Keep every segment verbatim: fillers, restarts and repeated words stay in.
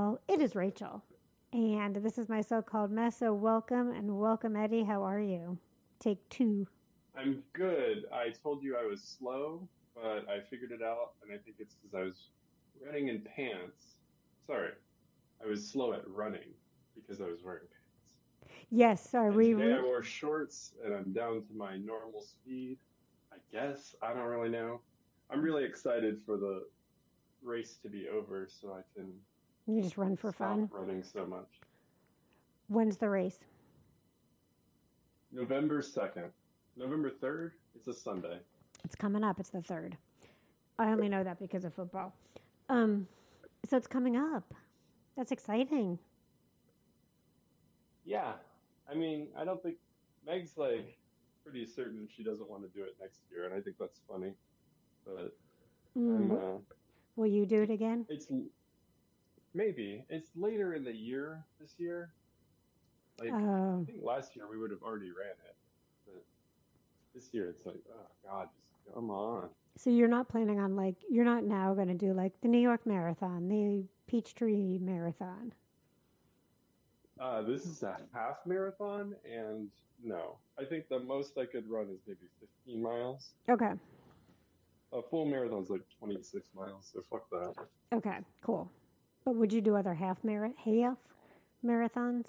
Well, it is Rachel, and this is my so called mess. So, welcome and welcome, Eddie. How are you? Take two. I'm good. I told you I was slow, but I figured it out, and I think it's because I was running in pants. Sorry, I was slow at running because I was wearing pants. Yes, are And we? today I Re- wore shorts, and I'm down to my normal speed. I guess. I don't really know. I'm really excited for the race to be over so I can you just run for stop fun. running so much. When's the race? November second. November third? It's a Sunday. It's coming up. It's the third. I only know that because of football. Um, so it's coming up. That's exciting. Yeah. I mean, I don't think Meg's like pretty certain she doesn't want to do it next year, and I think that's funny. But I'm Mm, uh will you do it again? it's l- maybe it's later in the year this year. Like I Oh, think last year we would have already ran it, but this year it's like, oh God, just come on. so you're not planning on like you're not now going to do like the New York Marathon, the Peachtree Marathon. Uh, this is a half marathon, and no, I think the most I could run is maybe fifteen miles. Okay. A full marathon's like twenty-six miles, so fuck that. Okay. Cool. But would you do other half mar- half marathons?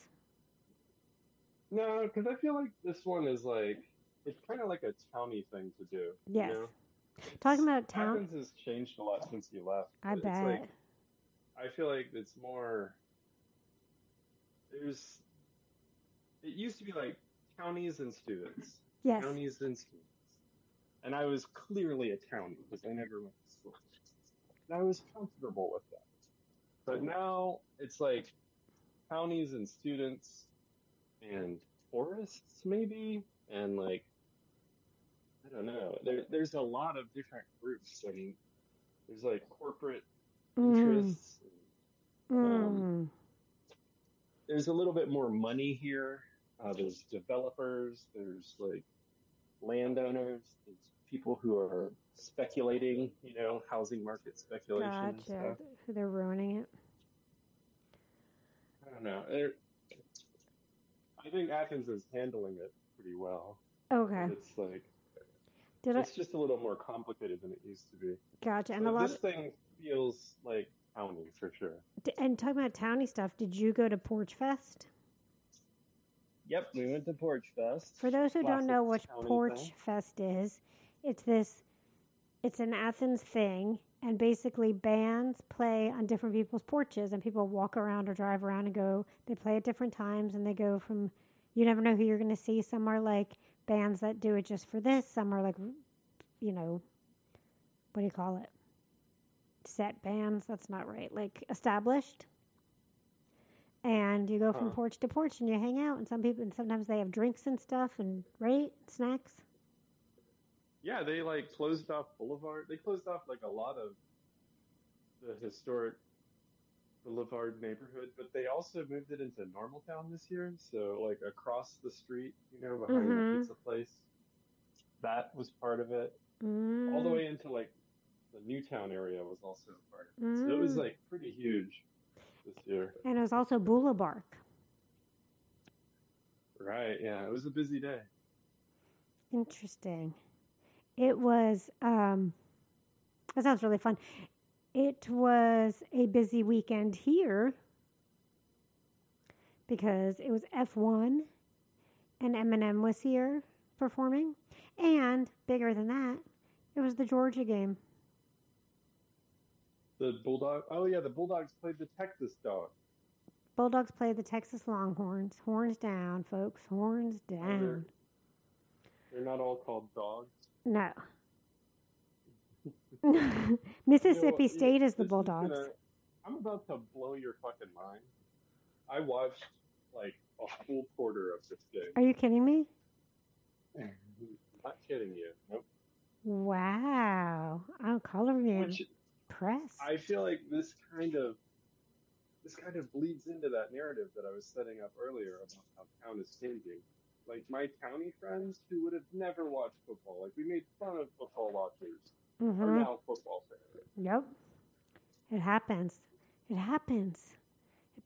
No, because I feel like this one is like it's kind of like a towny thing to do, you Yes. know? Talking It's about town, Athens has changed a lot since you left, I but it's like bet. I feel like it's more there's it used to be like townies and students, Yes. townies and students, and I was clearly a townie because I never went to school, and I was comfortable with that. But now it's like townies and students and tourists maybe, and like I don't know. There, there's a lot of different groups. I mean, there's like corporate Mm, interests. Um, mm. there's a little bit more money here. Uh, there's developers. There's like landowners. There's people who are speculating. You know, housing market speculation and Gotcha. stuff. They're ruining it. I don't know. There- I think Athens is handling it pretty well, but Okay. it's like Did I? it's just a little more complicated than it used to be. Gotcha. And a But lot. this thing feels like towny for sure. d- And talking about towny stuff, did you go to Porch Fest? Yep, we went to Porch Fest. For those who don't Classic know what towny thing. Porch Fest is, it's this. It's an Athens thing, and basically bands play on different people's porches, and people walk around or drive around and go. They play at different times, and they go from. You never know who you're going to see. Some are like bands that do it just for this. Some are like, you know, what do you call it? Set bands. That's not right. Like established. And you go from Huh. porch to porch, and you hang out. And some people, and sometimes they have drinks and stuff, and right snacks. Yeah, they like closed off Boulevard. They closed off like a lot of the historic Boulevard neighborhood, but they also moved it into Normaltown this year. So like across the street, you know, behind the Mm-hmm. pizza place, that was part of it. All the Mm, way into like the Newtown area was also a part of it. So it was mm. like pretty huge this year. And it was also Bula Bark. Right, yeah, it was a busy day. Interesting. It was, um, that sounds really fun. It was a busy weekend here because it was F one and Eminem was here performing. And bigger than that, it was the Georgia game. The Bulldog. Oh yeah, the Bulldogs played the Texas dog. Bulldogs played the Texas Longhorns. Horns down, folks. Horns Oh, they're down. they're not all called dogs. No. You know, Mississippi you know, State is the this is Bulldogs. gonna. I'm about to blow your fucking mind. I watched like a full quarter of this Are you kidding me? game. Not kidding you. Nope. Wow. I'm color Which impressed. I feel like this kind of this kind of bleeds into that narrative that I was setting up earlier about how town is changing. Like my townie friends who would have never watched football, like we made fun of football watchers, are Mm-hmm. now football fans. Yep. It happens. It happens.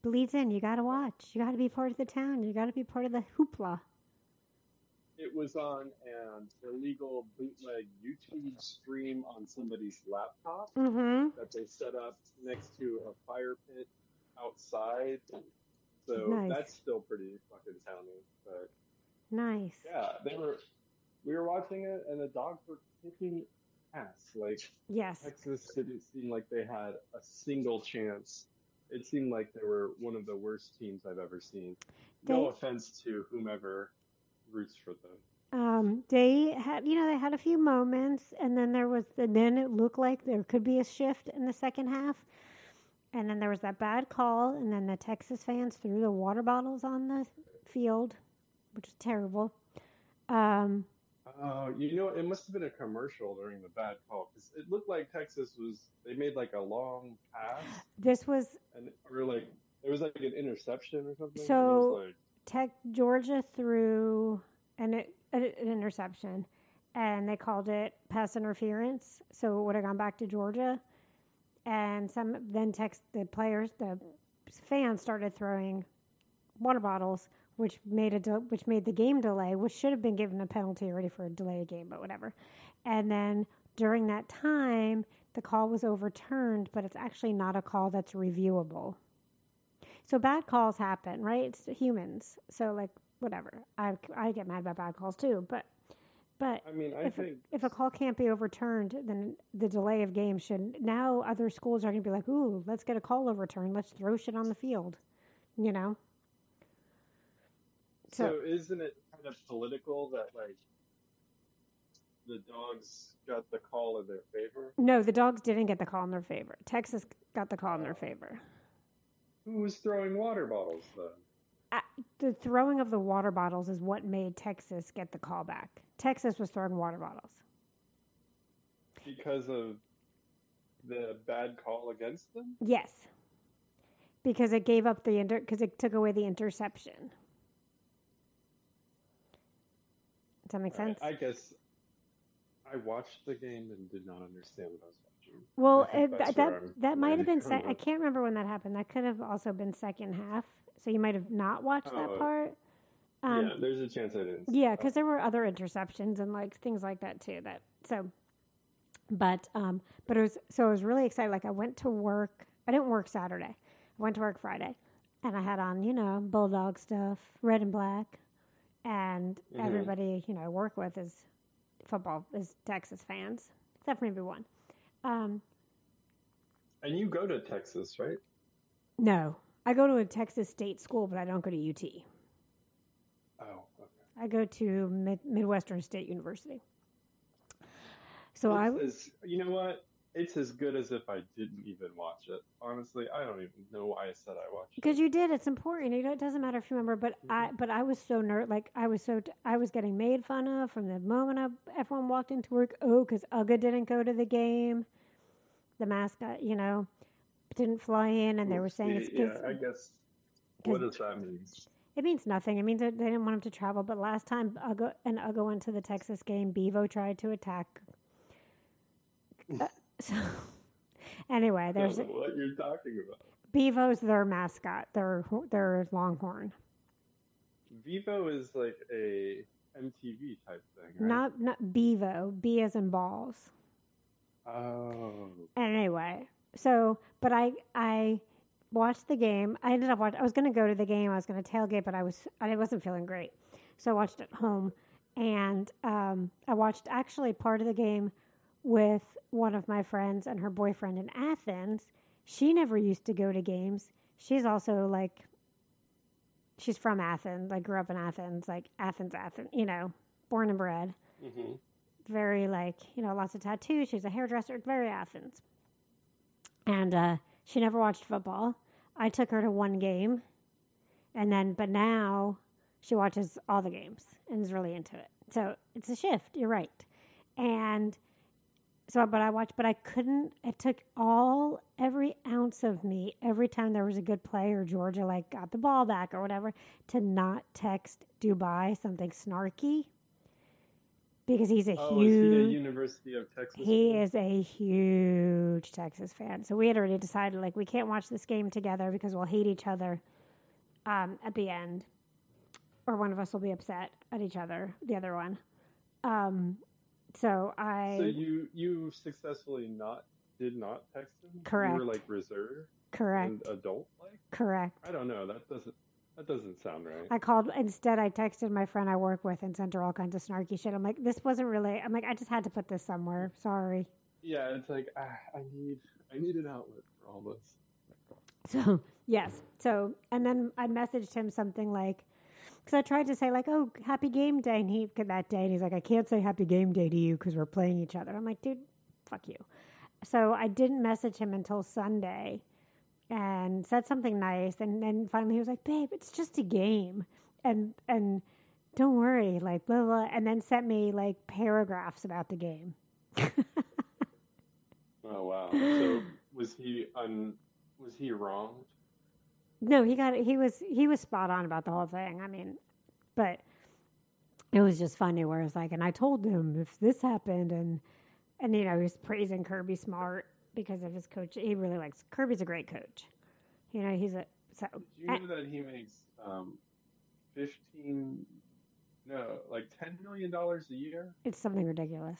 bleeds in. You got to watch. You got to be part of the town. You got to be part of the hoopla. It was on an illegal bootleg YouTube stream on somebody's laptop Mm-hmm. that they set up next to a fire pit outside. So Nice. that's still pretty fucking towny. But Nice. yeah, they were. We were watching it, and the dogs were kicking ass. Like Yes. Texas didn't seem like they had a single chance. It seemed like they were one of the worst teams I've ever seen. No They- offense to whomever roots for them. Um, they had, you know, they had a few moments, and then there was, the, then it looked like there could be a shift in the second half, and then there was that bad call, and then the Texas fans threw the water bottles on the field, which is terrible. Um, Oh, you know, it must have been a commercial during the bad call because it looked like Texas was. They made like a long pass, this was and or like it was like an interception or something. So- and it was like, Tech Georgia threw an, an interception, and they called it pass interference, so it would have gone back to Georgia. And some then text the players, the fans started throwing water bottles, which made a de- which made the game delay, which should have been given a penalty already for a delayed game, but whatever. And then during that time, the call was overturned, but it's actually not a call that's reviewable. So bad calls happen, right? It's humans. So like whatever. I, I get mad about bad calls too, but but I mean, I if think a, if a call can't be overturned, then the delay of game should. Now other schools are going to be like, "Ooh, let's get a call overturned. Let's throw shit on the field," you know. so. So- Isn't it kind of political that like the dogs got the call in their favor? No, the dogs didn't get the call in their favor. Texas got the call in their favor. Who was throwing water bottles then? Uh, the throwing of the water bottles is what made Texas get the call back. Texas was throwing water bottles. Because of the bad call against them? Yes, because it gave up the inter because it took away the interception. Does that make sense? I, I guess I watched the game and did not understand what I was watching. Well, I think it, that's that where I'm that might have been. coming Se- I from. can't remember when that happened. That could have also been second half. So you might have not watched that Oh, part. Um, yeah, there's a chance I didn't. Yeah, because there were other interceptions and like things like that too. That so, but um, but it was so I was really excited. Like I went to work. I didn't work Saturday. I went to work Friday, and I had on you know Bulldog stuff, red and black, and Mhm. everybody you know I work with is football is Texas fans, except for maybe one. Um, And you go to Texas, right? no, I go to a Texas state school, but I don't go to U T. Oh, okay. I go to Mid- Midwestern State University. So I It's as, you know what? It's as good as if I didn't even watch it. Honestly, I don't even know why I said I watched because it. you did, it's important. You know, it doesn't matter if you remember, but I but I was so nerd. Like I was so t- I was getting made fun of from the moment I, everyone walked into work. Oh, because Uga didn't go to the game. The mascot, you know, didn't fly in, and they were saying it's yeah, because I guess. What does that mean? it means nothing. It means that they didn't want him to travel. But last time Uga and Uga went to the Texas game, Bevo tried to attack. Uh, so anyway, I there's don't know what you're talking about. Bevo's their mascot. Their their Longhorn. Vivo is like a M T V type thing, right? Not not Bevo. B as in balls. Oh. Anyway, so but I I watched the game. I ended up watching. I was going to go to the game. I was going to tailgate, but I was I wasn't feeling great, so I watched at home. And um, I watched actually part of the game with one of my friends and her boyfriend in Athens. She never used to go to games. She's also like, she's from Athens. Like grew up in Athens, like Athens, Athens. You know, born and bred. Mm-hmm. Very like, you know, lots of tattoos. She's a hairdresser, very Athens. And uh, she never watched football. I took her to one game. And then, but now she watches all the games and is really into it. So it's a shift. You're right. And so, but I watched, but I couldn't, it took all, every ounce of me, every time there was a good play or Georgia like got the ball back or whatever, to not text Dubai something snarky. because he's a Oh, is he a huge University of Texas he fan? is a huge Texas fan. So we had already decided like we can't watch this game together because we'll hate each other um, at the end, or one of us will be upset at each other, the other one. Um, so I So you you successfully not did not text him? You were correct, like reserved and correct, adult like? correct. I don't know. That doesn't that doesn't sound right. I called instead. I texted my friend I work with and sent her all kinds of snarky shit. I'm like, this wasn't really. I'm like, I just had to put this somewhere. Sorry. Yeah, it's like ah, I need I need an outlet for all this. So yes. So and then I messaged him something like, because I tried to say like, oh, happy game day, and he that day, and he's like, I can't say happy game day to you because we're playing each other. I'm like, dude, fuck you. So I didn't message him until Sunday, and said something nice, and then finally he was like, babe, it's just a game, and and don't worry, like blah blah, and then sent me like paragraphs about the game. Oh wow. So was he un was he wrong? No, he got it. He was he was spot on about the whole thing. I mean, but it was just funny where it's like, and I told him if this happened, and and you know he was praising Kirby Smart because of his coach. He really likes Kirby's a great coach. You know, he's a so. Did you know that he makes um fifteen no like ten million dollars a year? It's something ridiculous.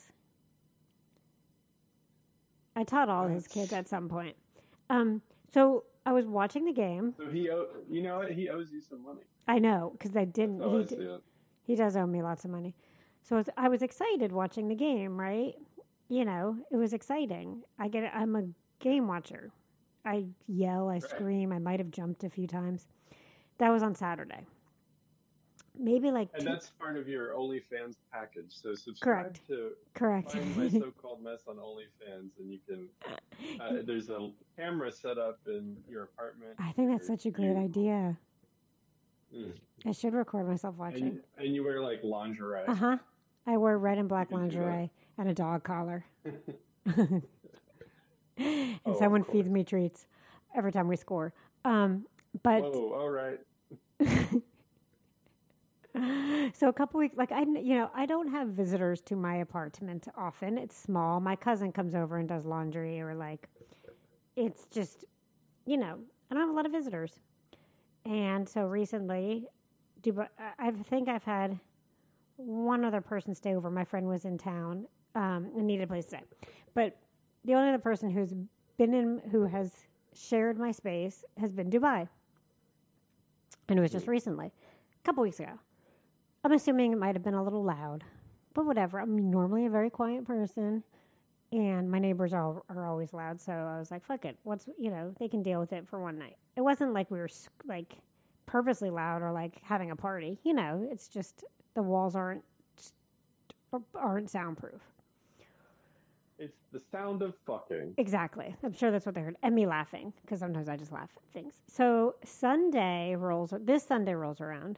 I taught all his That's- kids at some point. Um, so I was watching the game. So he owe, you know what, he owes you some money. I know because I didn't. Oh, he, I see d- it. he does owe me lots of money. So it's, I was excited watching the game. Right? You know, it was exciting. I get. I'm a game watcher. I yell. I Right. scream. I might have jumped a few times. That was on Saturday. Maybe like And two, that's part of your OnlyFans package. So subscribe Correct. to correct. Find My So-Called Mess on OnlyFans, and you can. Uh, there's a camera set up in your apartment. I think that's where such a great you- idea. Mm. I should record myself watching. And, and you wear like lingerie. Uh huh. I wear red and black You can do that. lingerie and a dog collar. and Oh, of someone feeds course. me treats every time we score. Um, but Whoa! All right. so a couple weeks, like I, you know, I don't have visitors to my apartment often. It's small. My cousin comes over and does laundry, or like, it's just, you know, I don't have a lot of visitors. And so recently, Dubai, I think I've had one other person stay over. My friend was in town um, and needed a place to stay. But the only other person who's been in, who has shared my space has been Dubai. And it was just recently, a couple weeks ago. I'm assuming it might have been a little loud, but whatever. I'm normally a very quiet person, and my neighbors are, are always loud. So I was like, fuck it. What's, you know, they can deal with it for one night. It wasn't like we were like purposely loud or like having a party. You know, it's just the walls aren't aren't soundproof. It's the sound of fucking. Exactly. I'm sure that's what they heard. And me laughing, because sometimes I just laugh at things. So Sunday rolls, this Sunday rolls around.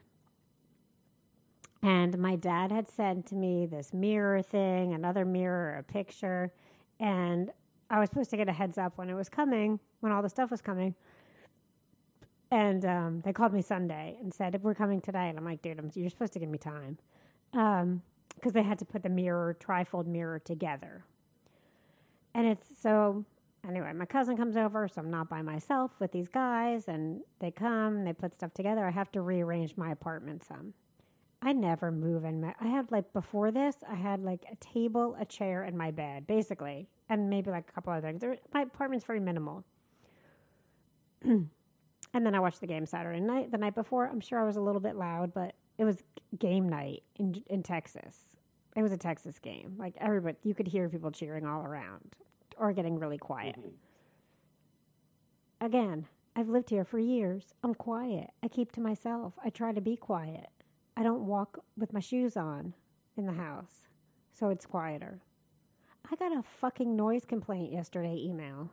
And my dad had said to me this mirror thing, another mirror, a picture. And I was supposed to get a heads up when it was coming, when all the stuff was coming. And um, they called me Sunday and said, if we're coming today. And I'm like, dude, I'm, you're supposed to give me time. Um, because they had to put the mirror, trifold mirror together. And it's so, anyway, my cousin comes over, so I'm not by myself with these guys. And they come, they put stuff together. I have to rearrange my apartment some. I never move in my, I had like, before this, I had like a table, a chair, and my bed, basically. And maybe like a couple other things. There, my apartment's very minimal. And then I watched the game Saturday night, the night before. I'm sure I was a little bit loud, but it was game night in in Texas. It was a Texas game. Like everybody, you could hear people cheering all around or getting really quiet. Mhm. Again, I've lived here for years. I'm quiet. I keep to myself. I try to be quiet. I don't walk with my shoes on in the house, so it's quieter. I got a fucking noise complaint yesterday email.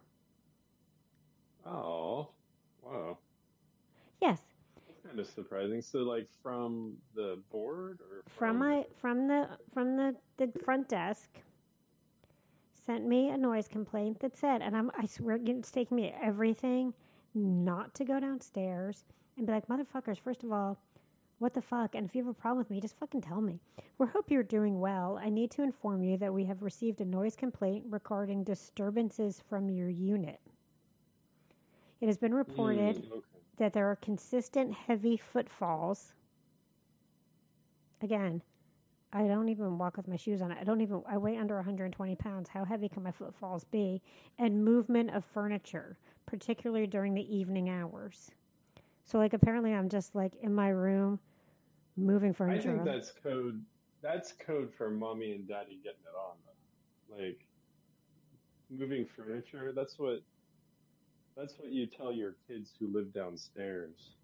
Oh, wow. Yes, That's kind of surprising. So, like, from the board or from my from the from the, the front desk sent me a noise complaint that said, and I'm I swear it's taking me everything not to go downstairs and be like, motherfuckers, first of all, What the fuck? And if you have a problem with me, just fucking tell me. We hope you're doing well. I need to inform you that we have received a noise complaint regarding disturbances from your unit. It has been reported Mm, okay. that there are consistent heavy footfalls. Again, I don't even walk with my shoes on. I don't even, I weigh under one hundred twenty pounds. How heavy can my footfalls be? And movement of furniture, particularly during the evening hours. So, like, apparently I'm just, like, in my room moving I furniture think around. that's code. That's code for mommy and daddy getting it on, though. Like moving furniture. That's what. That's what you tell your kids who live downstairs.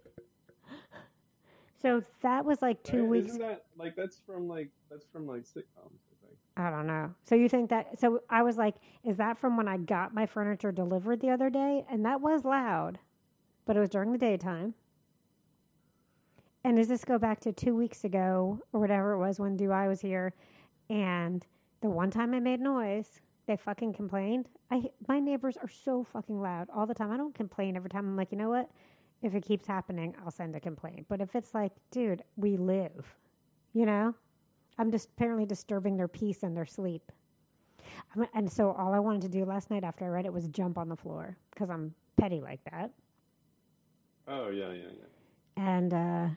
So that was like two Right? weeks. Isn't that like that's from like that's from like sitcoms? I think. I don't know. So you think that? So I was like, is that from when I got my furniture delivered the other day? And that was loud, but it was during the daytime. And does this go back to two weeks ago or whatever it was when Dubai was here? And the one time I made noise, they fucking complained. I my neighbors are so fucking loud all the time. I don't complain every time. I'm like, you know what? If it keeps happening, I'll send a complaint. But if it's like, dude, we live, you know, I'm just apparently disturbing their peace and their sleep. I'm, and so all I wanted to do last night after I read it was jump on the floor because I'm petty like that. Oh yeah, yeah, yeah. And uh,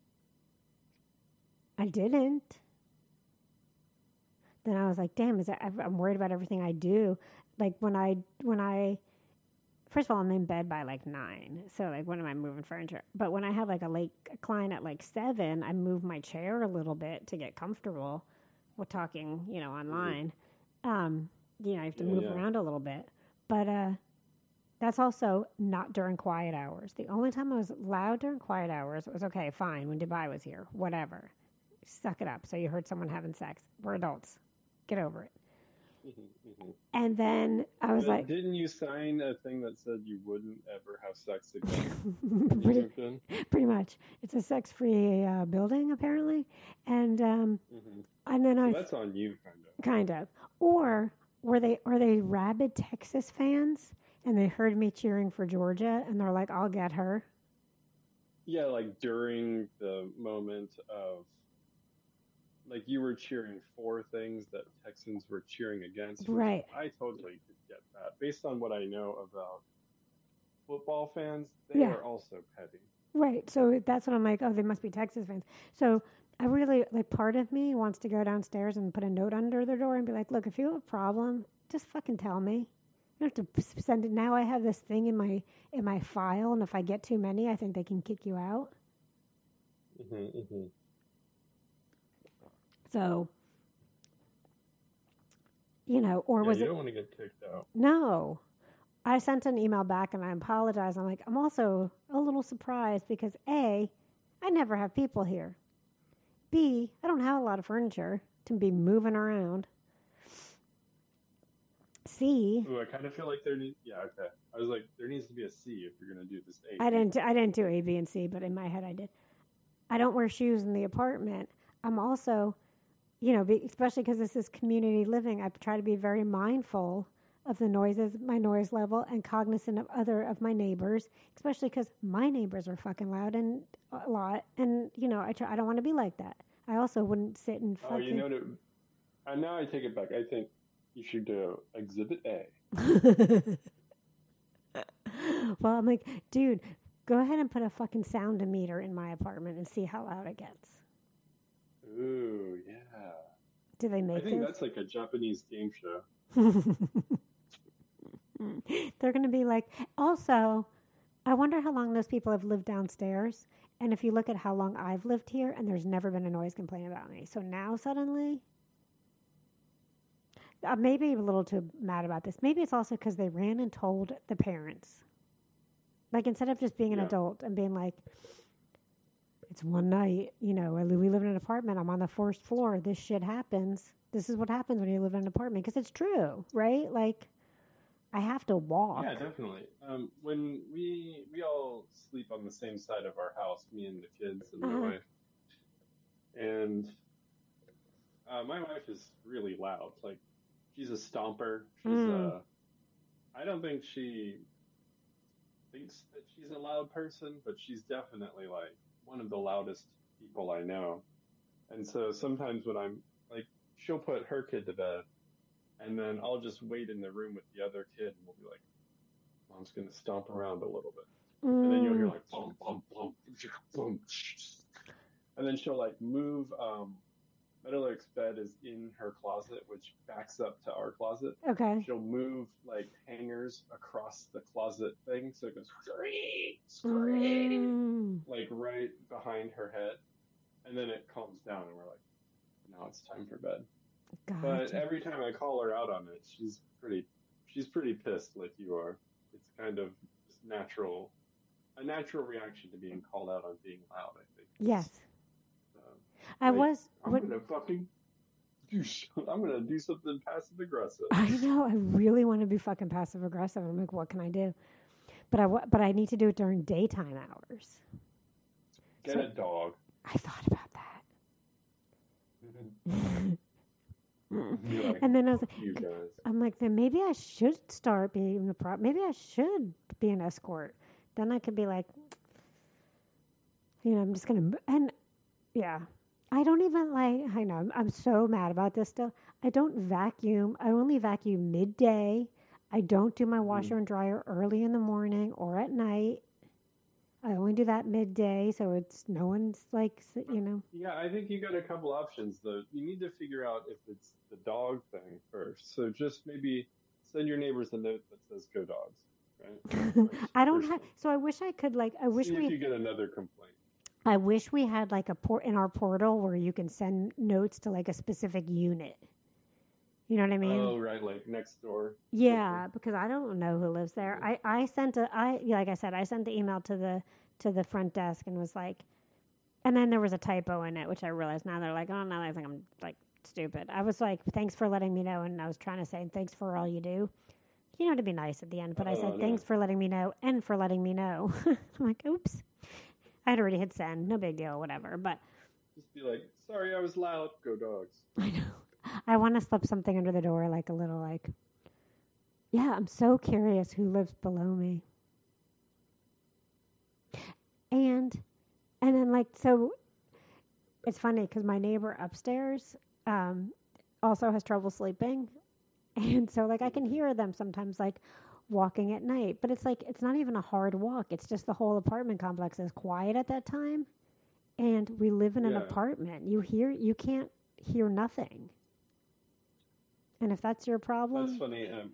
I didn't. Then I was like, damn, is that, I'm worried about everything I do. Like when I, when I, first of all, I'm in bed by like nine. So like when am I moving furniture? But when I have like a late client at like seven, I move my chair a little bit to get comfortable. We're talking, you know, online. Um, you know, I have to Yeah, move yeah. around a little bit. But uh, that's also not during quiet hours. The only time I was loud during quiet hours was okay, fine, when Dubai was here, whatever. Suck it up. So you heard someone having sex. We're adults. Get over it. Mm-hmm, mm-hmm. And then I was But like, didn't you sign a thing that said you wouldn't ever have sex again? pretty, moved in? pretty much. It's a sex-free uh, building, apparently. And um, Mm-hmm. and then So I that's on you, kind of. kind of, or were they are they rabid Texas fans? And they heard me cheering for Georgia, and they're like, "I'll get her." Yeah, like during the moment of, like you were cheering for things that Texans were cheering against. Which Right. I totally could get that. Based on what I know about football fans, they Yeah. are also petty. Right. So that's what I'm like, oh, they must be Texas fans. So I really, like, part of me wants to go downstairs and put a note under their door and be like, look, if you have a problem, just fucking tell me. You don't have to send it. Now I have this thing in my in my file, and if I get too many, I think they can kick you out. Mm-hmm, mm-hmm. So, you know, or Yeah, was you it? don't want to get kicked out. No. I sent an email back and I apologized. I'm like, I'm also a little surprised because A, I never have people here. B, I don't have a lot of furniture to be moving around. C, Ooh, I kind of feel like there needs. Yeah, okay. I was like, there needs to be a C if you're gonna do this A. I didn't I didn't do A, B, and C, but in my head I did. I don't wear shoes in the apartment. I'm also, you know, be, especially because this is community living, I try to be very mindful of the noises, my noise level, and cognizant of other of my neighbors, especially because my neighbors are fucking loud and a lot, and you know, I try, I don't want to be like that. I also wouldn't sit and fucking. Oh, you know what? It, and now I take it back. I think you should do Exhibit A. Well, I'm like, dude, go ahead and put a fucking sound meter in my apartment and see how loud it gets. Ooh, yeah. Do they make I think this? that's like a Japanese game show. They're going to be like, also, I wonder how long those people have lived downstairs. And if you look at how long I've lived here, and there's never been a noise complaint about me. So now suddenly, I may be a little too mad about this. Maybe it's also because they ran and told the parents. Like, instead of just being an Yeah. adult and being like, it's one night, you know, we live in an apartment. I'm on the first floor. This shit happens. This is what happens when you live in an apartment. Because it's true, right? Like, I have to walk. Yeah, definitely. Um, when we we all sleep on the same side of our house, me and the kids and my Uh-huh. wife, and uh, my wife is really loud. Like, she's a stomper. She's Mm. uh, I don't think she thinks that she's a loud person, but she's definitely like one of the loudest people I know. And so sometimes when I'm like, she'll put her kid to bed, and then I'll just wait in the room with the other kid, and we'll be like, Mom's gonna stomp around a little bit, and then you'll hear Mm, like boom, boom, boom, boom, and then she'll like move. Um, Meadowlark's bed is in her closet, which backs up to our closet. okay. She'll move like hangers across the closet thing, so it goes scream, scream, Mm, like right behind her head, and then it calms down, and we're like, now it's time for bed. But gotcha. every time I call her out on it, she's pretty, she's pretty pissed, like you are. It's kind of just natural, a natural reaction to being called out on being loud. I think. Yes. Um, I like, was. I'm What? gonna fucking do. I'm gonna do something passive aggressive. I know. I really want to be fucking passive aggressive. I'm like, what can I do? But I wa- but I need to do it during daytime hours. Get So a dog. I thought about that. Be like, And then I was you like, guys. I'm like, then maybe I should start being the prop. Maybe I should be an escort. Then I could be like, you know, I'm just gonna and yeah. I don't even like. I know I'm, I'm so mad about this still. I don't vacuum. I only vacuum midday. I don't do my Mhm. washer and dryer early in the morning or at night. I only do that midday, so it's no one's like s- you know. Yeah, I think you got a couple options though. You need to figure out if it's the dog thing first. So just maybe send your neighbors a note that says "Go Dogs," right? Like, I don't first have. thing. So I wish I could like. I wish See if we. you get another complaint. I wish we had like a port in our portal where you can send notes to like a specific unit. You know what I mean? Oh, right, like next door. Yeah, because I don't know who lives there. Yeah. I, I sent a I yeah, like I said, I sent the email to the to the front desk and was like, and then there was a typo in it, which I realized now they're like, oh no, I think I'm like stupid. I was like, thanks for letting me know, and I was trying to say thanks for all you do, you know, to be nice at the end. But I Oh, said no. thanks for letting me know and for letting me know. I'm like, oops, I had already hit send, no big deal, whatever. But Just be like, sorry, I was loud. Go Dogs. I know I want to slip something under the door, like a little like, yeah, I'm so curious who lives below me. And and then like so it's funny because my neighbor upstairs um, also has trouble sleeping, and so like I can hear them sometimes like walking at night, but it's like it's not even a hard walk. It's just the whole apartment complex is quiet at that time, and we live in an Yeah. apartment. You hear you can't hear nothing, and if that's your problem, That's funny. Um,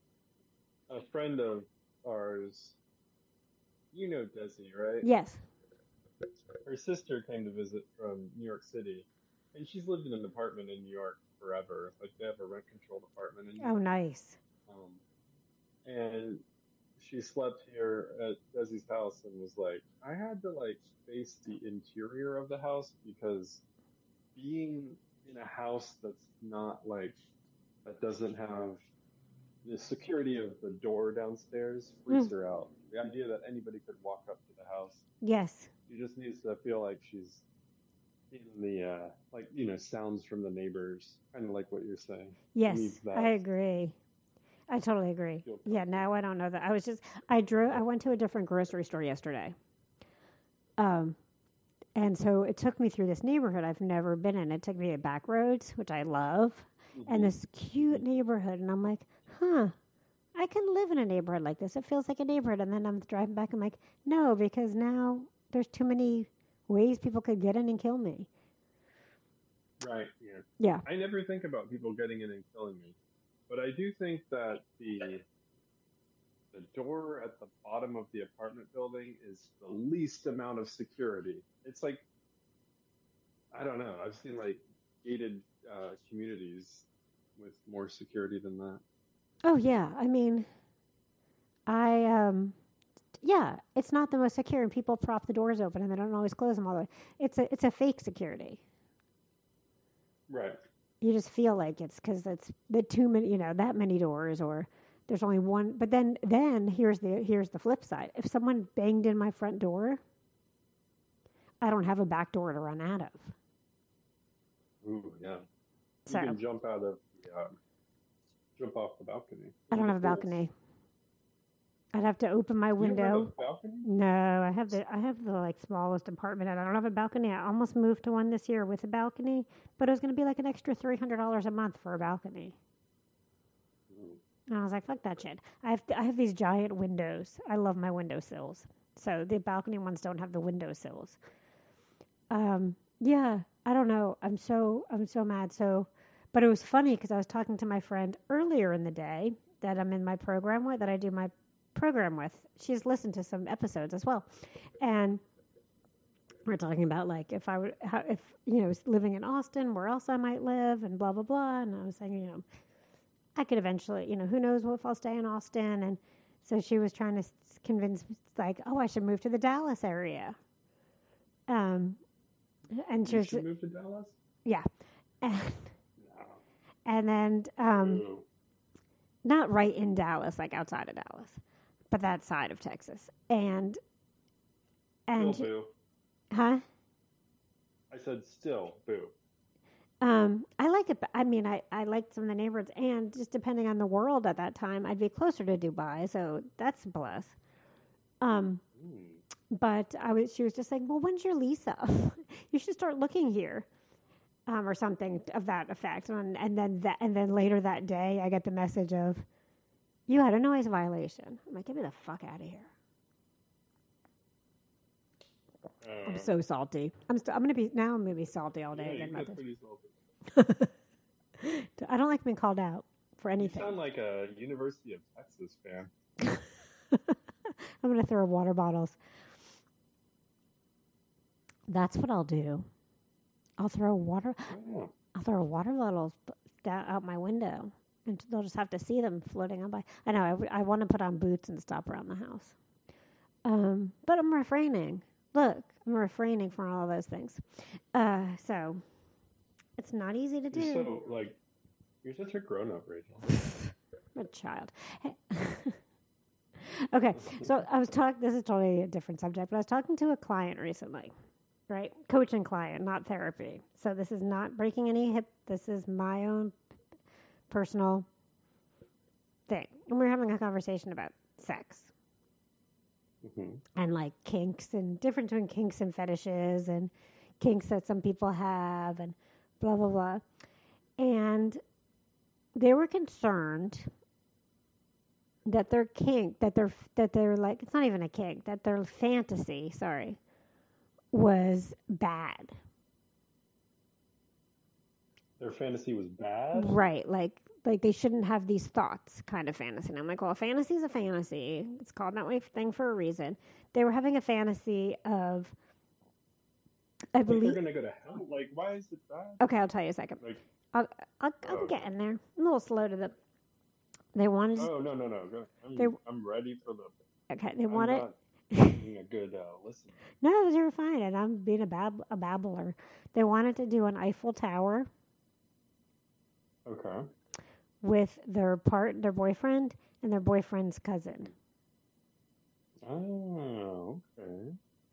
a friend of ours, you know Desi, right? yes, Her sister came to visit from New York City, and she's lived in an apartment in New York forever. Like they have a rent-controlled apartment in New oh York. nice, Um, and she slept here at Desi's house and was like, I had to like face the interior of the house because being in a house that's not like that doesn't have the security of the door downstairs freaks Mm. her out. The idea that anybody could walk up to the house, yes, she just needs to feel like she's in the uh, like you know sounds from the neighbors, kind of like what you're saying. She yes, needs that. I agree. I totally agree. Feel Yeah, comfortable. now I don't know that. I was just I drove I went to a different grocery store yesterday. Um and so it took me through this neighborhood I've never been in. It took me to back roads, which I love, and Mhm. this cute neighborhood, and I'm like, "Huh, I can live in a neighborhood like this. It feels like a neighborhood." And then I'm driving back, I'm like, "No, because now there's too many ways people could get in and kill me." Right. Yeah. Yeah. I never think about people getting in and killing me, but I do think that the the door at the bottom of the apartment building is the least amount of security. It's like I don't know. I've seen like gated uh, communities with more security than that. Oh yeah. I mean, I um yeah, it's not the most secure, and people prop the doors open, and they don't always close them all the way. It's a it's a fake security. Right. You just feel like it's because it's the too many, you know, that many doors, or there's only one. But then then here's the here's the flip side. If someone banged in my front door, I don't have a back door to run out of. Ooh, yeah. So You can jump out of the um, jump off the balcony. I don't Or have a the pools. balcony. I'd have to open my You don't have window. a balcony? No, I have the I have the like smallest apartment, and I don't have a balcony. I almost moved to one this year with a balcony, but it was going to be like an extra three hundred dollars a month for a balcony. Mm. And I was like, fuck that shit. I have I have these giant windows. I love my windowsills. So the balcony ones don't have the windowsills. Um, yeah, I don't know. I'm so I'm so mad. So, but it was funny because I was talking to my friend earlier in the day that I'm in my program with, that I do my program with. She's listened to some episodes as well, and we're talking about like if I would, how, if you know, living in Austin, where else I might live, and blah blah blah. And I was saying, you know, I could eventually, you know, who knows if I'll stay in Austin. And so she was trying to s- convince, like, oh, I should move to the Dallas area. Um, and she You was, should move to Dallas? yeah, and No. and then um, Boo. not right in Dallas, like outside of Dallas, but that side of Texas. And and Still boo. huh? I said still boo. Um, I like it. I mean, I, I liked some of the neighborhoods, and just depending on the world at that time, I'd be closer to Dubai, so that's a plus. Um, Mm. but I was, she was just saying, well, when's your lease up? You should start looking here, um, or something of that effect. And, and then that, and then later that day, I get the message of, you had a noise violation. I'm like, get me the fuck out of here. Uh, I'm so salty. I'm st- I'm gonna be now. I'm gonna be salty all yeah, day you again get about pretty salty. this. I don't like being called out for You anything. sound like a University of Texas fan. I'm going to throw water bottles. That's what I'll do. I'll throw water. Oh. I'll throw water bottles b- down out my window, and they'll just have to see them floating on by. I know. I, w- I want to put on boots and stop around the house, um, but I'm refraining. Look, I'm refraining from all those things. Uh, so it's not easy to do. You're so, like, you're such a grown up, Rachel. I'm a child. Okay, so I was talking, this is totally a different subject, but I was talking to a client recently, right? Coaching client, not therapy. So this is not breaking any hip. This is my own personal thing. And we were having a conversation about sex hmm and like kinks and difference between kinks and fetishes and kinks that some people have and blah, blah, blah. And they were concerned that their kink, that their that they're like, it's not even a kink, that their fantasy, sorry, was bad. Their fantasy was bad? Right, like like they shouldn't have these thoughts kind of fantasy. And I'm like, well, a fantasy is a fantasy. It's called that way thing for a reason. They were having a fantasy of, I Like, they're believe. going to go to hell? Like, why is it bad? Okay, I'll tell you a second. Like, I'll, I'll, I'm Oh. getting there. I'm a little slow to the. They wanted. oh, no, no, no. Go. I'm, They- I'm ready for the. Okay, they I'm wanted. not being a good uh, listener. No, you're fine, and I'm being a bab a babbler. They wanted to do an Eiffel Tower Okay. with their part, their boyfriend, and their boyfriend's cousin. Oh, okay.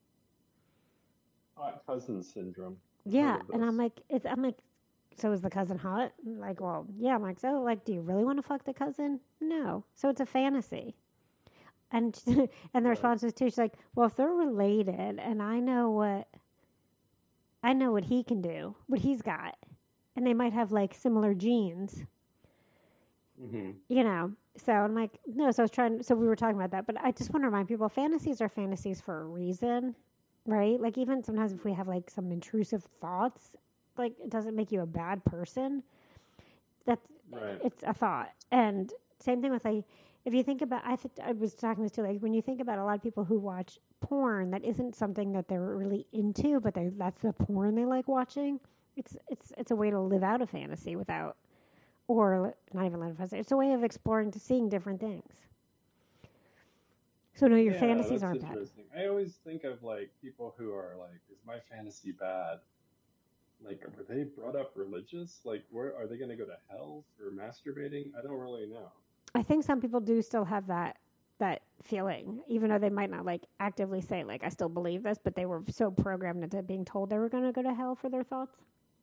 Hot cousin syndrome. Yeah, of and I'm this. like, it's, I'm like, so is the cousin hot? I'm like, well, yeah. I'm like, so, like, do you really want to fuck the cousin? No. So it's a fantasy. And and the Right. response was too. She's like, well, if they're related, and I know what, I know what he can do, what he's got, and they might have like similar genes. Mm-hmm. You know, so I'm like, no, so I was trying, so we were talking about that, but I just want to remind people, fantasies are fantasies for a reason, right? Like, even sometimes if we have like some intrusive thoughts, like, it doesn't make you a bad person. That's, Right. it's a thought. And same thing with like, if you think about, I th- I was talking this too, like, when you think about a lot of people who watch porn, that isn't something that they're really into, but they, that's the porn they like watching. It's, it's, it's a way to live out a fantasy without, or not even live a fantasy. It's a way of exploring, to seeing different things. So no, your Yeah, fantasies that's aren't bad. interesting. I always think of like people who are like, "Is my fantasy bad?" Like, were they brought up religious? Like, where are they going to go to hell for masturbating? I don't really know. I think some people do still have that that feeling, even though they might not like actively say like, I still believe this, but they were so programmed into being told they were going to go to hell for their thoughts.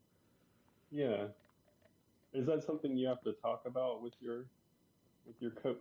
Yeah, is that something you have to talk about with your with your co-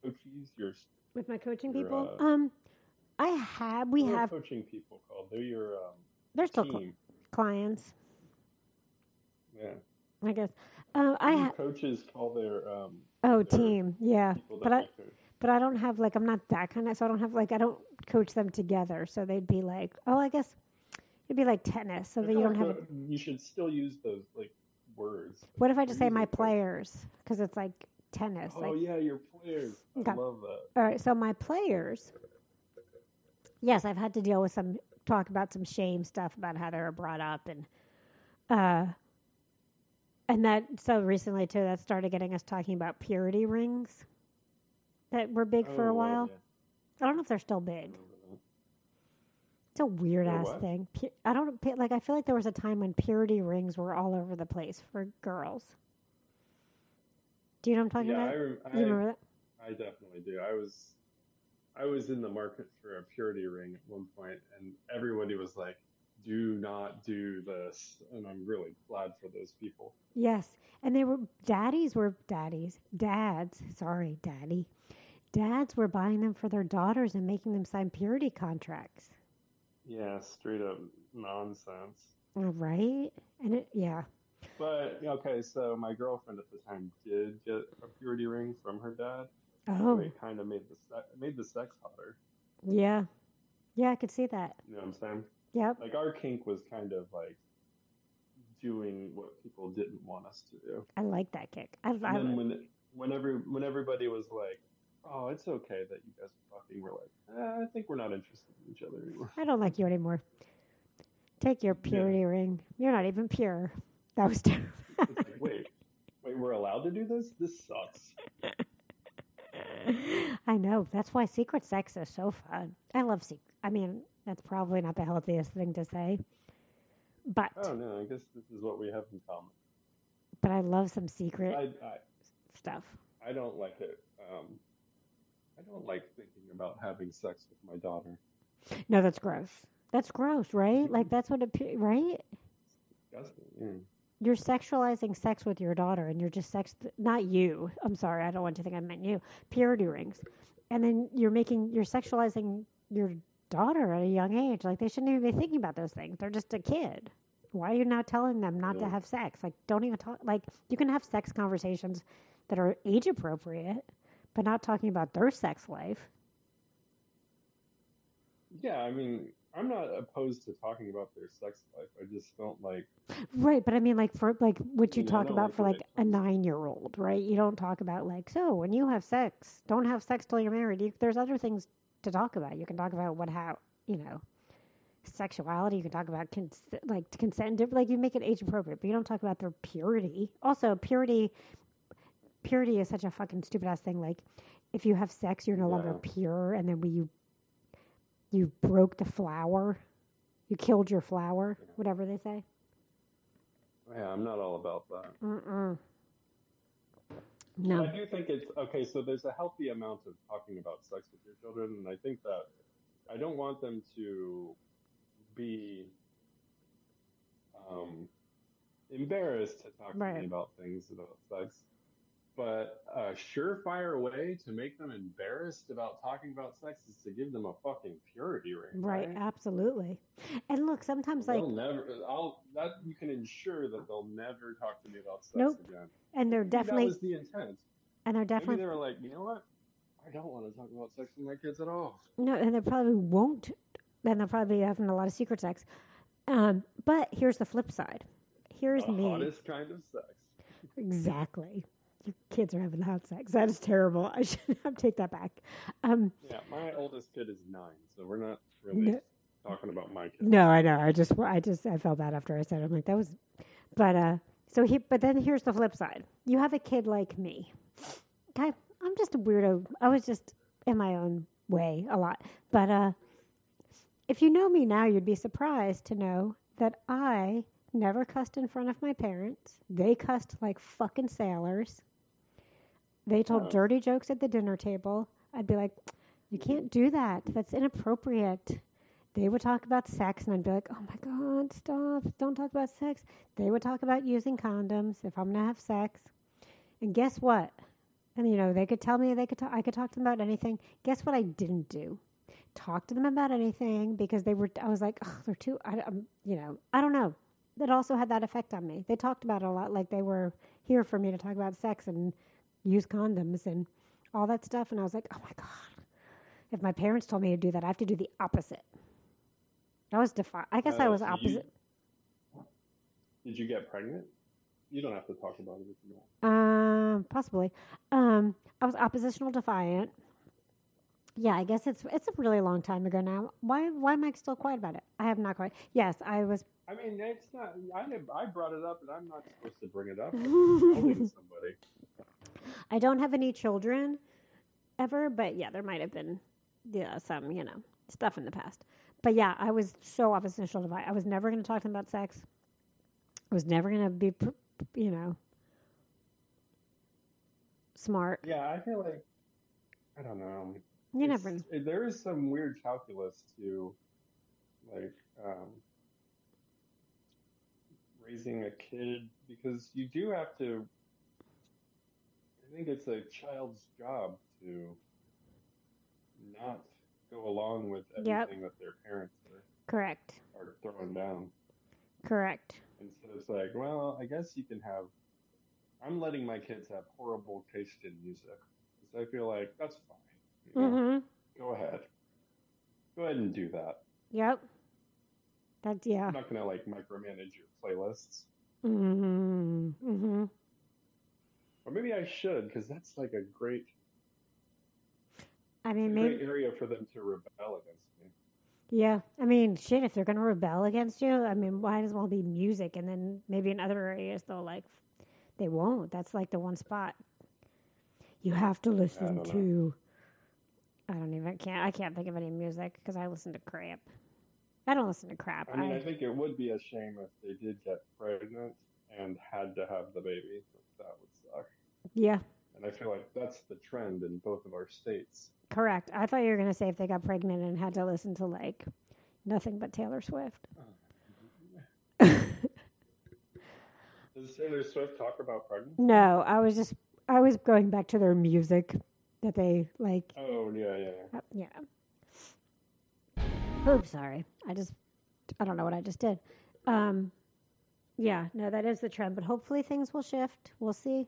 coaches, your With my coaching your people, uh, um, I have, we what are have, coaching people called? They're your um, they're still team. cl- clients, Yeah. I guess. Uh, I What do ha- coaches call their um oh, their team, yeah, people but that I, they coach? but I don't have like I'm not that kind of, so I don't have like I don't coach them together, so they'd be like, oh, I guess it'd be like tennis, so I that you feel don't like have. A, the- you should still use those like words. what if I You're just say my using coach. players because it's like tennis? Oh like, yeah, your players. Okay. I love that. all right, so my players. Yes, I've had to deal with some talk about some shame stuff about how they were brought up and uh and that so recently too that started getting us talking about purity rings that were big for Oh, a wow, while. yeah. I don't know if they're still I big. remember that. It's a weird They're ass what? thing. Pu- I don't pu- like I feel like there was a time when purity rings were all over the place for girls. Do you know what I'm talking Yeah, I, about? rem- You I remember that? I definitely do. I was I was in the market for a purity ring at one point, and everybody was like, "Do not do this," and I'm really glad for those people. Yes. And they were daddies were daddies. Dads, sorry, daddy. Dads were buying them for their daughters and making them sign purity contracts. Yeah, straight up nonsense. All right. And it, yeah. But okay, so my girlfriend at the time did get a purity ring from her dad. Oh, So it kind of made the se- made the sex hotter. yeah. Yeah, I could see that. You know what I'm saying? Yep. Like our kink was kind of like doing what people didn't want us to do. I like that kick. I, And I, then when when every when everybody was like, "Oh, it's okay that you guys are fucking," we're like, eh, "I think we're not interested in each other anymore." I don't like you anymore. Take your purity Yeah. ring. You're not even pure. That was terrible. It's like, wait, wait, we're allowed to do this? This sucks. I know. That's why secret sex is so fun. I love secret. I mean, that's probably not the healthiest thing to say, but Oh no, I guess this is what we have in common. but I love some secret I I, stuff. I don't like it. Um, I don't like thinking about having sex with my daughter. No, that's gross. That's gross, right? Like that's what it pu- right? Disgusting. Yeah. You're sexualizing sex with your daughter, and you're just sex. Not you. I'm sorry. I don't want you to think I meant you. Purity rings, and then you're making you're sexualizing your daughter at a young age. Like they shouldn't even be thinking about those things. They're just a kid. Why are you now telling them not to Yeah. have sex? Like don't even talk. Like you can have sex conversations that are age appropriate, but not talking about their sex life. Yeah, I mean, I'm not opposed to talking about their sex life. I just don't like. Right, but I mean, like for like what you Yeah, I talk don't about like for when like it a comes- nine-year-old, right? You don't talk about like so when you have sex, don't have sex till you're married. You, there's other things to talk about. You can talk about what how you know sexuality. You can talk about cons- like consent. diff- Like you make it age appropriate, but you don't talk about their purity. Also, purity purity is such a fucking stupid ass thing. Like if you have sex, you're no longer Yeah. pure, and then we you you broke the flower, you killed your flower, Yeah. whatever they say. Yeah, I'm not all about that. Mm-mm. But No. I do think it's okay. So there's a healthy amount of talking about sex with your children, and I think that I don't want them to be um, embarrassed to talk to Right. me about things about sex. But a surefire way to make them embarrassed about talking about sex is to give them a fucking purity ring, Right, right? absolutely. And look, sometimes like They'll never. I'll that you can ensure that they'll never talk to me about sex Nope. again. and they're Maybe definitely that was the intent. and they're Maybe definitely they were like, you know what? I don't want to talk about sex with my kids at all. no, and they probably won't. Then they'll probably be having a lot of secret sex. Um, but here's the flip side. Here's The me. hottest kind of sex. Exactly. Your kids are having hot sex. That is terrible. I should I'll take that back. Um, Yeah, my oldest kid is nine, so we're not really No. talking about my kid. no, I know. I just, I just, I felt bad after I said it. I'm like, that was, but, uh, so he, but then here's the flip side. You have a kid like me. Okay. I'm just a weirdo. I was just in my own way a lot. But, uh, if you know me now, you'd be surprised to know that I never cussed in front of my parents. They cussed like fucking sailors. They told Oh. dirty jokes at the dinner table. I'd be like, you can't do that. That's inappropriate. They would talk about sex, and I'd be like, oh my God, stop. Don't talk about sex. They would talk about using condoms if I'm going to have sex. And guess what? And, you know, they could tell me, they could talk, I could talk to them about anything. Guess what I didn't do? Talk to them about anything because they were, I was like, oh, they're too, I, I'm, you know, I don't know. That also had that effect on me. They talked about it a lot, like they were here for me to talk about sex and use condoms and all that stuff. And I was like, oh my God, if my parents told me to do that, I have to do the opposite. I was defi- I guess I Uh, was so you, opposite. did you get pregnant? You don't have to talk about it if you want. Um, possibly. Um, I was oppositional defiant. Yeah, I guess it's it's a really long time ago now. Why why am I still quiet about it? I have not quite. Yes, I was. I mean, it's not. I have, I brought it up, and I'm not supposed to bring it up. I'm telling somebody. I don't have any children ever, but yeah, there might have been yeah some you know stuff in the past. But yeah, I was so oppositional defiant. I was never going to talk to them about sex. I was never going to be, pr- you know, smart. Yeah, I feel like I don't know. You It's never. it, there is some weird calculus to like um, raising a kid because you do have to. I think it's a child's job to not go along with Yep. everything that their parents are, Correct. are throwing down. Correct. And so it's like, well, I guess you can have. I'm letting my kids have horrible taste in music because I feel like that's fine. You know, Mm-hmm. go ahead, go ahead and do that. Yep. That's yeah. I'm not gonna like micromanage your playlists, Mm-hmm. Mm-hmm. or maybe I should because that's like a great, I a mean, great maybe. area for them to rebel against me. Yeah. I mean, shit. If they're gonna rebel against you, I mean, might as well be music, and then maybe in other areas they'll like. They won't. That's like the one spot. You have to I listen don't know. to. I don't even can't. I can't think of any music because I listen to crap. I don't listen to crap. I mean, I I think it would be a shame if they did get pregnant and had to have the baby. That would suck. yeah. And I feel like that's the trend in both of our states. Correct. I thought you were gonna say if they got pregnant and had to listen to like nothing but Taylor Swift. Does Taylor Swift talk about pregnancy? No, I was just I was going back to their music that they like. Oh yeah, yeah. uh, Yeah. Oops, sorry. I just I don't know what I just did. Um, yeah, no, that is the trend, but hopefully things will shift. We'll see.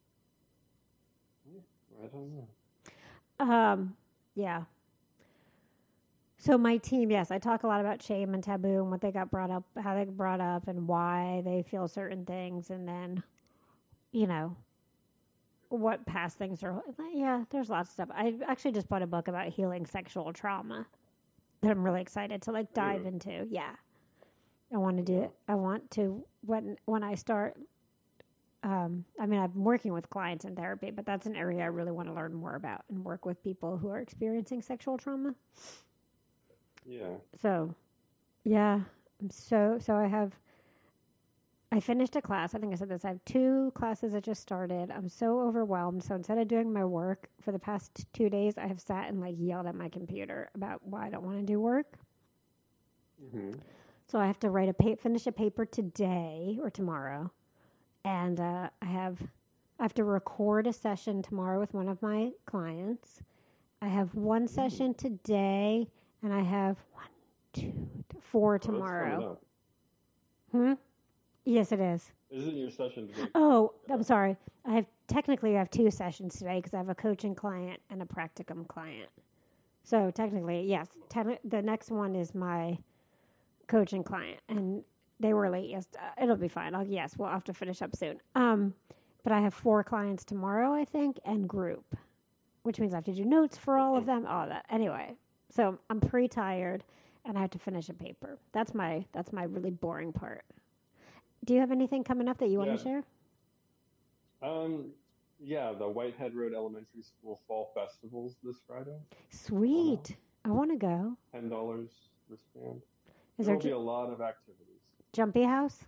I don't know. Um, yeah. So my team, yes, I talk a lot about shame and taboo and what they got brought up, how they got brought up, and why they feel certain things, and then, you know, what past things are. Yeah, there's lots of stuff. I actually just bought a book about healing sexual trauma that I'm really excited to like dive Really? into. Yeah, I want to do it. I want to when when I start. Um, I mean, I'm working with clients in therapy, but that's an area I really want to learn more about and work with people who are experiencing sexual trauma. Yeah. So, yeah, I'm so so I have. I finished a class. I think I said this. I have two classes that just started. I'm so overwhelmed. So instead of doing my work for the past two days, I have sat and like yelled at my computer about why I don't want to do work. Mm-hmm. So I have to write a pa- finish a paper today or tomorrow, and uh, I have I have to record a session tomorrow with one of my clients. I have one session today, and I have one, two, th- four Oh, that's coming tomorrow. up. Hmm. Yes, it is. Isn't your session today? Oh, I'm sorry. I have technically I have two sessions today because I have a coaching client and a practicum client. So technically, yes, te- the next one is my coaching client, and they were late. Yes, uh, it'll be fine. I'll yes, we'll have to finish up soon. Um, but I have four clients tomorrow, I think, and group, which means I have to do notes for all of them. All that anyway. So I'm pretty tired, and I have to finish a paper. That's my that's my really boring part. Do you have anything coming up that you want Yeah. to share? Um, yeah, the Whitehead Road Elementary School Fall Festivals this Friday. Sweet. I want to go. Ten dollars wristband. Is There there will be ju- a lot of activities. Jumpy House?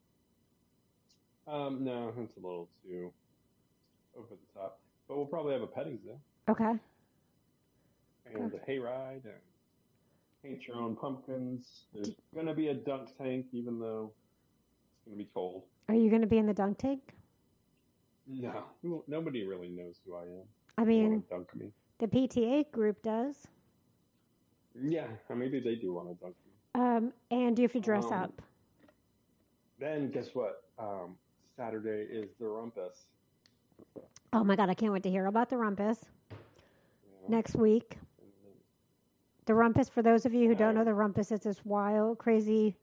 Um, no, it's a little too over the top. But we'll probably have a petting zoo Okay. and a hayride and paint your own pumpkins. There's gonna be a dunk tank, even though it's gonna be cold. Are you going to be in the dunk tank? No, Who- nobody really knows who I am. I They want mean, to dunk me. the P T A group does. Yeah, maybe they do want to dunk me. Um, and do you have to dress Um, up? then guess what? Um, Saturday is the rumpus. Oh my God, I can't wait to hear about the rumpus You know? next week. The rumpus, for those of you who don't know Um, the rumpus, it's this wild, crazy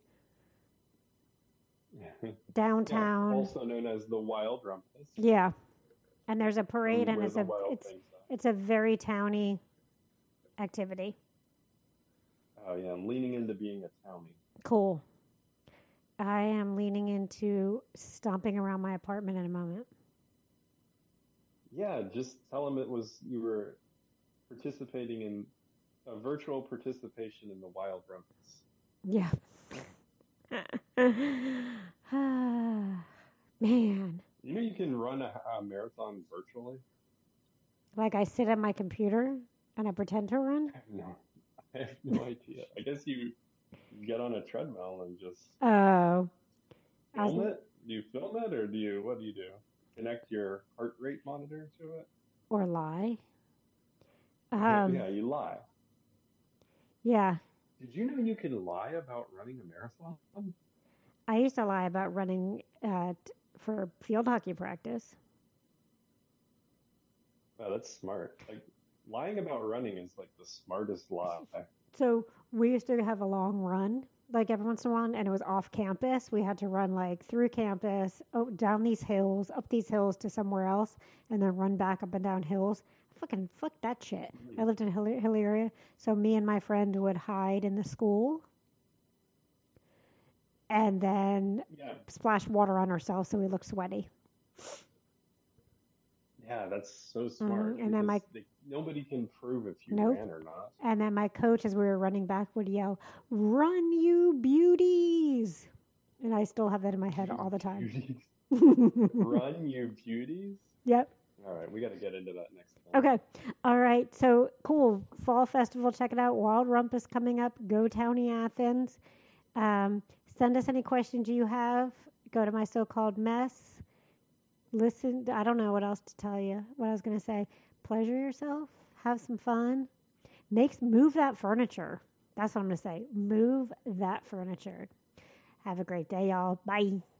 yeah, downtown. also known as the Wild Rumpus, Yeah, and there's a parade, from and where it's the a wild it's things are. it's a very towny activity. Oh yeah, I'm leaning into being a townie. Cool. I am leaning into stomping around my apartment in a moment. Yeah, just tell them it was you were participating in a virtual participation in the Wild Rumpus. Yeah. Man, You know you can run a, a marathon virtually. like I sit at my computer and I pretend to run. I have no, I have no idea. I guess you get on a treadmill and just Oh, I film was, it. Do you film it or do you? What do you do? Connect your heart rate monitor to it? or lie. Yeah, Um, yeah, you lie. yeah, Did you know you can lie about running a marathon? I used to lie about running uh, t- for field hockey practice. Oh, that's smart. Like lying about running is like the smartest lie. So we used to have a long run, like every once in a while, and it was off campus. We had to run like through campus, oh, down these hills, up these hills to somewhere else, and then run back up and down hills. Fucking fuck that shit. I lived in a hilly, hilly area, so me and my friend would hide in the school and then Yeah, splash water on ourselves so we looked sweaty. yeah, that's so smart Mhm. And then because my they, nobody can prove if you nope. ran or not. And then my coach, as we were running back, would yell, "Run, you beauties!" And I still have that in my head You all the time. beauties. Run, you beauties. Yep. All right, we got to get into that next time. Okay. All right. So cool. Fall festival. Check it out. Wild Rumpus coming up. Go Towny Athens. Um, send us any questions you have. Go to my so-called mess. Listen. I don't know what else to tell you. What I was going to say. Pleasure yourself. Have some fun. Makes move that furniture. That's what I'm going to say. Move that furniture. Have a great day, y'all. Bye.